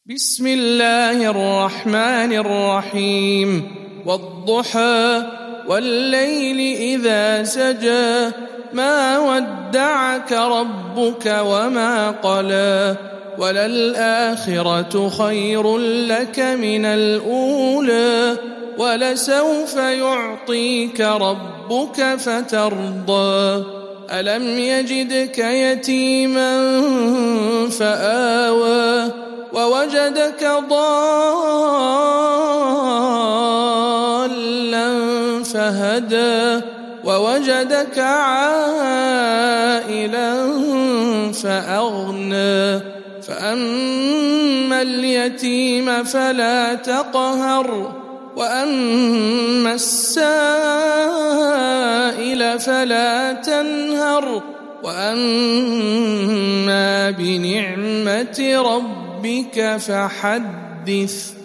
بسم الله الرحمن الرحيم والضحى والليل إذا سجى ما ودعك ربك وما قلى وللآخرة خير لك من الأولى ولسوف يعطيك ربك فترضى ألم يجدك يتيما فآوى ووجدك ضالا فهدى ووجدك عائلا فأغنى فأما اليتيم فلا تقهر وأما السائل فلا تنهر وأما بنعمة ربك فحدث.